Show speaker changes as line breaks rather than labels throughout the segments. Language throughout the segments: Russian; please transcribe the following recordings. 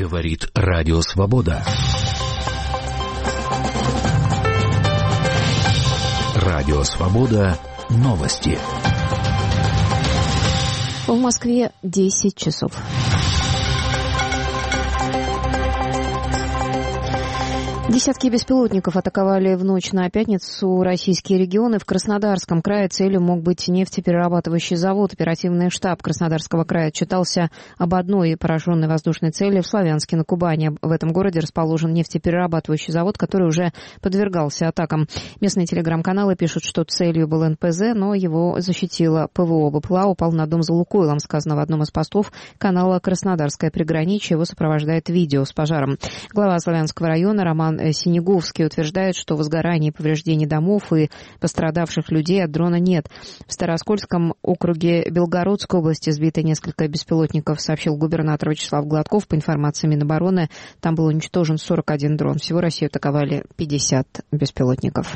Говорит Радио Свобода. Радио Свобода. Новости.
В Москве 10 часов. Десятки беспилотников атаковали в ночь на пятницу российские регионы. В Краснодарском крае целью мог быть нефтеперерабатывающий завод. Оперативный штаб Краснодарского края отчитался об одной пораженной воздушной цели в Славянске на Кубани. В этом городе расположен нефтеперерабатывающий завод, который уже подвергался атакам. Местные телеграм-каналы пишут, что целью был НПЗ, но его защитило ПВО. БПЛА упал на дом за Лукойлом, сказано в одном из постов канала «Краснодарское приграничье». Его сопровождает видео с пожаром. Глава Славянского района Роман Синеговский утверждает, что возгораний и повреждений домов и пострадавших людей от дрона нет. В Старооскольском округе Белгородской области сбито несколько беспилотников, сообщил губернатор Вячеслав Гладков. По информации Минобороны, там был уничтожен 41 дрон. Всего Россию атаковали 50 беспилотников.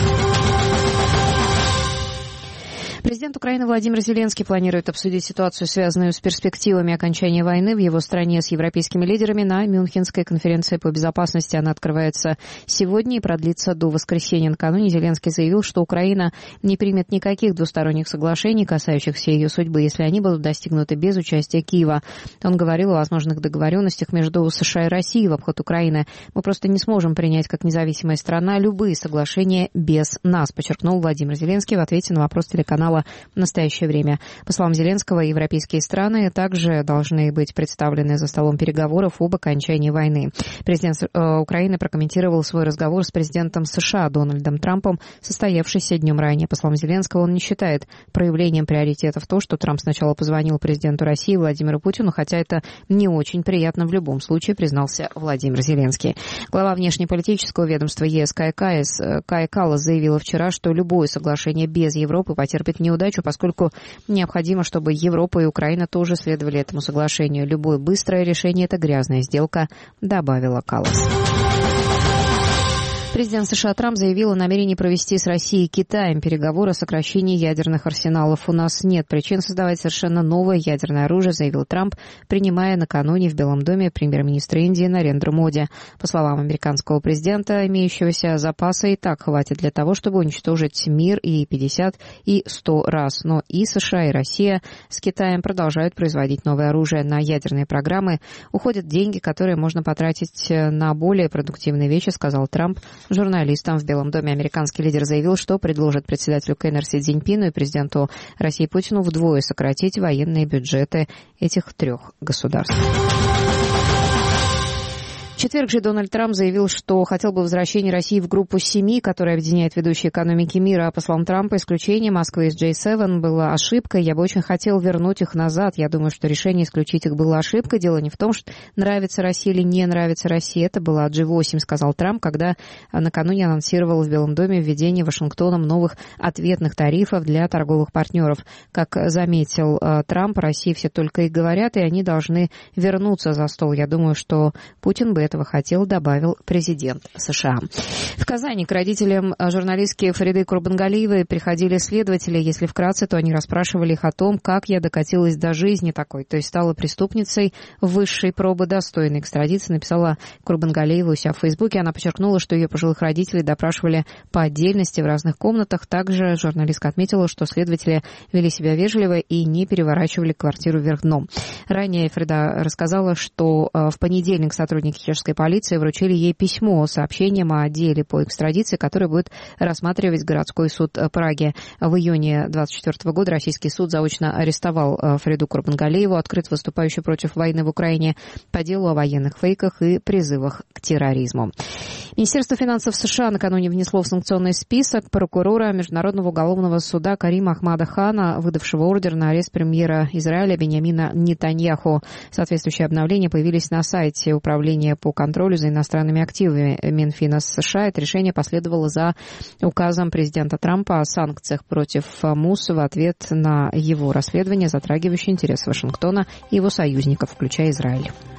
Президент Украины Владимир Зеленский планирует обсудить ситуацию, связанную с перспективами окончания войны в его стране с европейскими лидерами на Мюнхенской конференции по безопасности. Она открывается сегодня и продлится до воскресенья. Накануне Зеленский заявил, что Украина не примет никаких двусторонних соглашений, касающихся ее судьбы, если они будут достигнуты без участия Киева. Он говорил о возможных договоренностях между США и Россией в обход Украины. Мы просто не сможем принять как независимая страна любые соглашения без нас, подчеркнул Владимир Зеленский в ответе на вопрос телеканала «В настоящее время». По словам Зеленского, европейские страны также должны быть представлены за столом переговоров об окончании войны. Президент Украины прокомментировал свой разговор с президентом США Дональдом Трампом, состоявшийся днем ранее. По словам Зеленского, он не считает проявлением приоритетов то, что Трамп сначала позвонил президенту России Владимиру Путину, хотя это не очень приятно в любом случае, признался Владимир Зеленский. Глава внешнеполитического ведомства ЕС Кая Каллас заявила вчера, что любое соглашение без Европы потерпит неудачу, поскольку необходимо, чтобы Европа и Украина тоже следовали этому соглашению. Любое быстрое решение – это грязная сделка, добавила Каллас. Президент США Трамп заявил о намерении провести с Россией и Китаем переговоры о сокращении ядерных арсеналов. «У нас нет причин создавать совершенно новое ядерное оружие», заявил Трамп, принимая накануне в Белом доме премьер-министра Индии Нарендру Моди. По словам американского президента, имеющегося запаса и так хватит для того, чтобы уничтожить мир и 50, и 100 раз. Но и США, и Россия с Китаем продолжают производить новое оружие. На ядерные программы уходят деньги, которые можно потратить на более продуктивные вещи, сказал Трамп журналистам в Белом доме. Американский лидер заявил, что предложит председателю КНР Си Цзиньпину и президенту России Путину вдвое сократить военные бюджеты этих трех государств. В четверг же Дональд Трамп заявил, что хотел бы возвращения России в группу 7, которая объединяет ведущие экономики мира. По словам Трампа, исключение Москвы из J7 было ошибкой. Я бы очень хотел вернуть их назад. Я думаю, что решение исключить их было ошибкой. Дело не в том, что нравится Россия или не нравится Россия. Это была G8, сказал Трамп, когда накануне анонсировал в Белом доме введение Вашингтоном новых ответных тарифов для торговых партнеров. Как заметил Трамп, России все только и говорят, и они должны вернуться за стол. Я думаю, что Путин бы этого хотел, добавил президент США. В Казани к родителям журналистки Фариды Курбангалиевой приходили следователи. Если вкратце, то они расспрашивали их о том, как я докатилась до жизни такой, то есть стала преступницей высшей пробы, достойной экстрадиции, написала Курбангалиева у себя в Фейсбуке. Она подчеркнула, что ее пожилых родителей допрашивали по отдельности в разных комнатах. Также журналистка отметила, что следователи вели себя вежливо и не переворачивали квартиру вверх дном. Ранее Фарида рассказала, что в понедельник сотрудники чешской полиции вручили ей письмо с сообщением о деле по экстрадиции, которое будет рассматривать городской суд Праги. В июне 2024 года российский суд заочно арестовал Фариду Курбангалиеву, открыто выступающую против войны в Украине, по делу о военных фейках и призывах к терроризму. Министерство финансов США накануне внесло в санкционный список прокурора Международного уголовного суда Карима Ахмада Хана, выдавшего ордер на арест премьера Израиля Биньямина Нетаньяху. Соответствующие обновления появились на сайте Управления по контролю за иностранными активами Минфина США. Это решение последовало за указом президента Трампа о санкциях против МУС в ответ на его расследование, затрагивающее интересы Вашингтона и его союзников, включая Израиль.